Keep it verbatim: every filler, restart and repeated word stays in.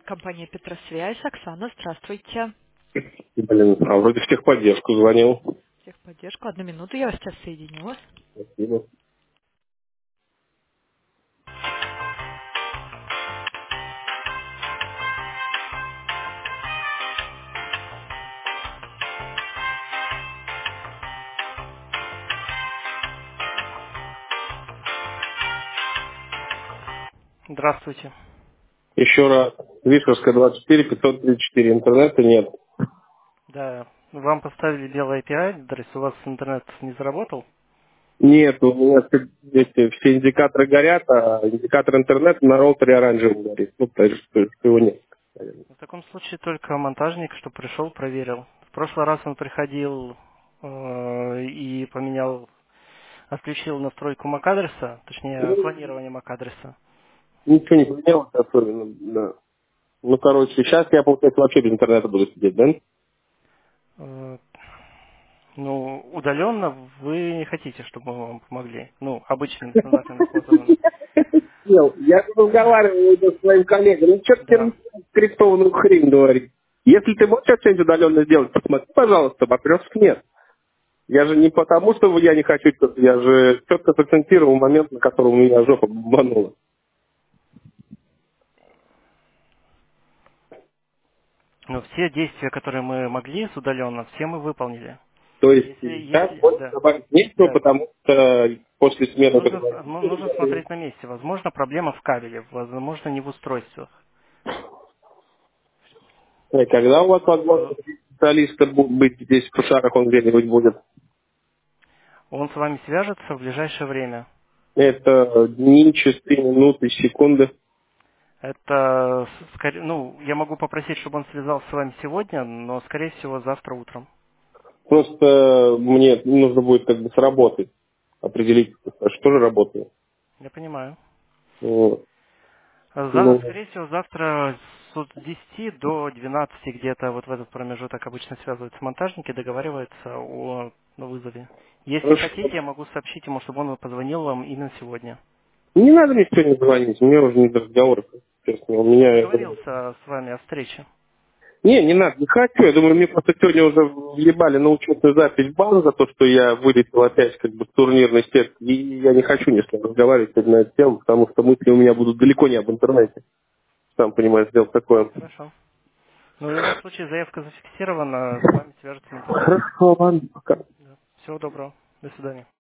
Компания Петросвязь. Оксана, здравствуйте. Блин, а вроде в техподдержку звонил. Техподдержку. Одну минуту, я вас сейчас соединю. Спасибо. Здравствуйте. Еще раз. Вишерская двадцать четыре, пятьсот тридцать четыре. Интернета нет. Да, вам поставили белый эй пи ай, адрес, у вас интернет не заработал? Нет, у меня все эти- все индикаторы горят, а индикатор интернета на роутере оранжевым горит. Ну, то есть, что что его нет. В таком случае только монтажник, что пришел, проверил. В прошлый раз он приходил э, и поменял, отключил настройку MAC-адреса, точнее, Ну, клонирование MAC-адреса. ничего не поменялось особенно, да. Ну, короче, сейчас я, получается, вообще без интернета буду сидеть, да? Э, ну, удаленно вы не хотите, чтобы мы вам помогли. Ну, обычными стандартными способами. Сел. Я тут разговаривал уже с своим коллегой. Ну, что Да. ты скриптованную хрень говорит? Если ты можешь что-нибудь удаленно сделать, посмотри, пожалуйста, вопросов нет. Я же не потому, что я не хочу что-то, я же четко сакцентировал момент, на котором у меня жопа бомбанула. Но все действия, которые мы могли с удаленно, все мы выполнили. То есть Если, сейчас если, больше да, добавить нечего, да. потому что после смены Нужно, с- ну, нужно договора. смотреть на месте. Возможно, проблема в кабеле, возможно, не в устройствах. Э, Когда у вас Э, возможность специалиста бу- быть здесь в Кушарах, он где-нибудь будет? Он с вами свяжется в ближайшее время. Это дни, часы, минуты, секунды. Это, скорее, ну, я могу попросить, чтобы он связался с вами сегодня, но, скорее всего, завтра утром. Просто мне нужно будет как бы с работы определить, что же работает. Я понимаю. Вот. За, Ну, скорее всего, завтра с десяти до двенадцати где-то вот в этот промежуток обычно связываются монтажники, договариваются о на вызове. Если хорошо. хотите, я могу сообщить ему, чтобы он позвонил вам именно сегодня. Не надо мне сегодня звонить, мне уже не до разговоров. Честно, у Он меня... договорился с вами о встрече. Не, не надо, не хочу. Я думаю, мне просто сегодня уже въебали на учетную запись бан за то, что я вылетел опять как бы с турнирной сетки. И я не хочу ни с кем разговаривать сегодня на эту тему, потому что мысли у меня будут далеко не об интернете. Сам понимаешь, сделать такое. Хорошо. Ну, в любом случае, заявка зафиксирована, с вами свяжется монтажник. Хорошо, ладно, пока. Да. Всего доброго. До свидания.